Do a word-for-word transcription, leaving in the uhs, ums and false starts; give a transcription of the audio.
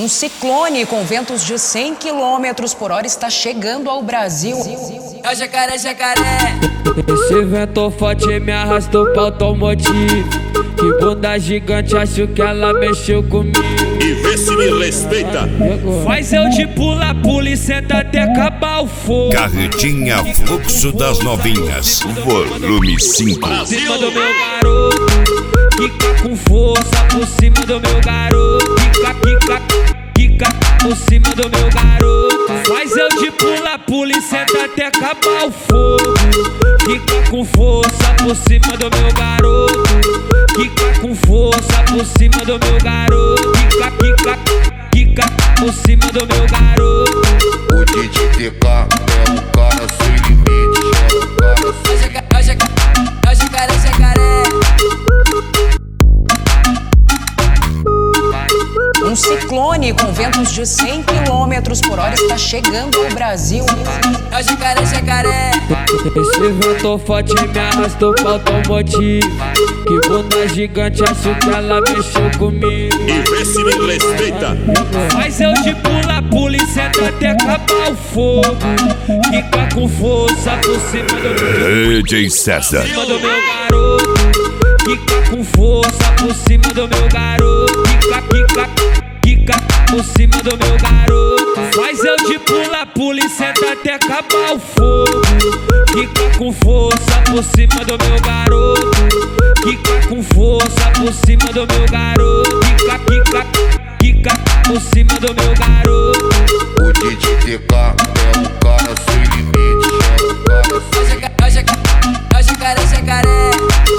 Um ciclone com ventos de cem quilômetros por hora está chegando ao Brasil. É o jacaré, jacaré. Esse vento forte me arrastou pra automotivo. Que bunda gigante, acho que ela mexeu comigo. E vê se me respeita. Faz eu de pula, pula e senta até acabar o fogo. Carretinha Fluxo das Novinhas, volume cinco. Por cima do meu garoto, quica com força. Por cima do meu garoto, quica, quica, quica. Por cima do meu garoto. Faz eu de pula, pula e senta até acabar o fogo. Quica com força por cima do meu garoto. Quica com força por cima do meu garoto. Quica, quica, quica por cima do meu garoto. O D J T K é um cara sem limite. É um cara sem É o jacaré, é o jacaré, jacaré. Um ciclone com ventos de cem quilômetros por hora está chegando ao Brasil. É o jacaré, jacaré. Esse vento forte me arrastou pra automotivo. Que bunda gigante, acho que ela mexeu comigo. E vê se me respeita. Faz eu de pula, pula e senta até acabar o fogo. Quica com força por cima do meu D J César. Por cima do meu garoto. Quica com força por cima do meu garoto. Quica, quica, quica por cima do meu garoto. Faz eu de pula, pula e senta até acabar o fogo. Quica com força por cima do meu garoto. Quica com força por cima do meu garoto. Quica, quica, quica por cima do meu garoto. O D J T K é um cara sem limite. É um cara sem É o jacaré, é o jacaré, jacaré.